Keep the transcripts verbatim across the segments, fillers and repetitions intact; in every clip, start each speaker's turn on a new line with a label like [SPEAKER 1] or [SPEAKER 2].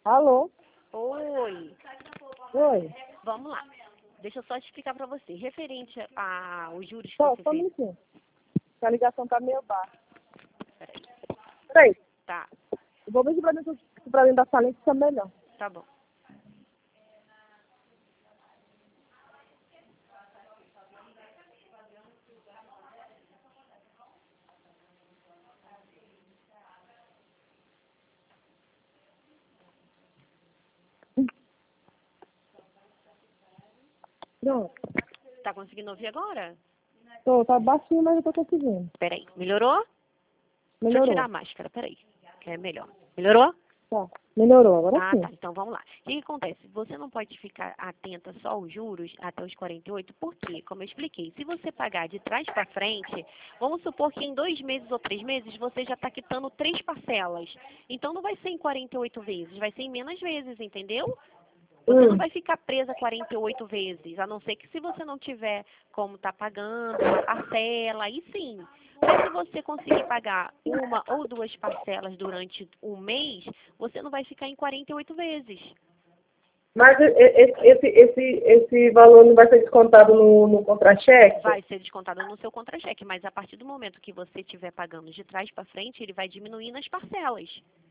[SPEAKER 1] Alô?
[SPEAKER 2] Oi.
[SPEAKER 1] Oi.
[SPEAKER 2] Vamos lá. Deixa eu só te explicar para você. Referente aos juros que
[SPEAKER 1] Só,
[SPEAKER 2] você
[SPEAKER 1] só um
[SPEAKER 2] fez.
[SPEAKER 1] minutinho. A ligação tá meio baixa.
[SPEAKER 2] Peraí.
[SPEAKER 1] Peraí.
[SPEAKER 2] Tá,
[SPEAKER 1] Eu vou ver se pra dentro, se pra dentro da sala fica melhor.
[SPEAKER 2] tá bom.
[SPEAKER 1] Pronto.
[SPEAKER 2] Tá conseguindo ouvir agora?
[SPEAKER 1] Tô, tá baixinho, mas eu tô conseguindo.
[SPEAKER 2] Peraí. Melhorou? Deixa eu
[SPEAKER 1] Melhorou.
[SPEAKER 2] tirar a máscara, peraí. Que é melhor. Melhorou?
[SPEAKER 1] Tá. Melhorou, agora
[SPEAKER 2] Ah,
[SPEAKER 1] sim.
[SPEAKER 2] tá. Então vamos lá. O que, que acontece? Você não pode ficar atenta só aos juros até os quarenta e oito, porque, como eu expliquei, se você pagar de trás para frente, vamos supor que em dois meses ou três meses você já está quitando três parcelas. Então não vai ser em quarenta e oito vezes, vai ser em menos vezes, entendeu? Você não
[SPEAKER 1] Hum.
[SPEAKER 2] vai ficar presa quarenta e oito vezes, a não ser que se você não tiver como estar pagando uma parcela, aí sim. Mas se você conseguir pagar uma ou duas parcelas durante um mês, você não vai ficar em quarenta e oito vezes.
[SPEAKER 1] Mas e- e- esse, esse, esse valor não vai ser descontado no, no contra-cheque?
[SPEAKER 2] Vai ser descontado no seu contra-cheque, mas a partir do momento que você estiver pagando de trás para frente, ele vai diminuir nas parcelas.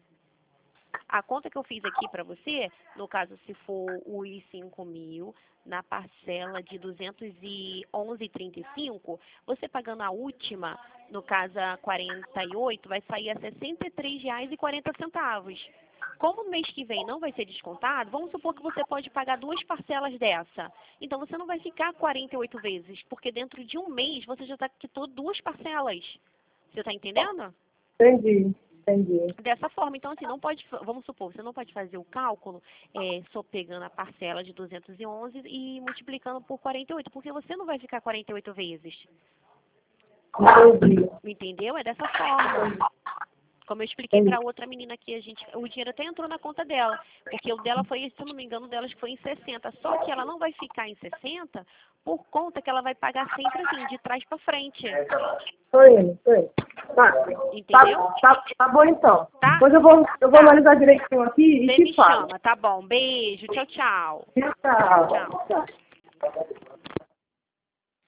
[SPEAKER 2] A conta que eu fiz aqui para você, no caso, se for os cinco mil, na parcela de duzentos e onze reais e trinta e cinco centavos, você pagando a última, no caso a quarenta e oito, vai sair a sessenta e três reais e quarenta centavos. Como no mês que vem não vai ser descontado, vamos supor que você pode pagar duas parcelas dessa. Então você não vai ficar quarenta e oito vezes, porque dentro de um mês você já está quitou duas parcelas. Você está entendendo?
[SPEAKER 1] Entendi, entendi.
[SPEAKER 2] Dessa forma, então assim, não pode, vamos supor, você não pode fazer o cálculo é, só pegando a parcela de duzentos e onze e multiplicando por quarenta e oito, porque você não vai ficar quarenta e oito vezes.
[SPEAKER 1] Entendi.
[SPEAKER 2] Entendeu? É dessa forma. Como eu expliquei para outra menina aqui, a gente, o dinheiro até entrou na conta dela, porque o dela foi, se eu não me engano, o dela acho que foi em sessenta. Só que ela não vai ficar em sessenta por conta que ela vai pagar sempre assim, de trás para frente.
[SPEAKER 1] Tô indo, tô indo. Tá.
[SPEAKER 2] Entendeu?
[SPEAKER 1] Tá, tá, tá bom então.
[SPEAKER 2] Tá?
[SPEAKER 1] Depois eu vou, eu vou
[SPEAKER 2] Tá.
[SPEAKER 1] analisar direitinho aqui e
[SPEAKER 2] Você
[SPEAKER 1] te
[SPEAKER 2] me
[SPEAKER 1] falo.
[SPEAKER 2] chama, tá bom? Beijo, tchau, tchau.
[SPEAKER 1] Tchau.
[SPEAKER 2] Tchau.
[SPEAKER 1] Tchau.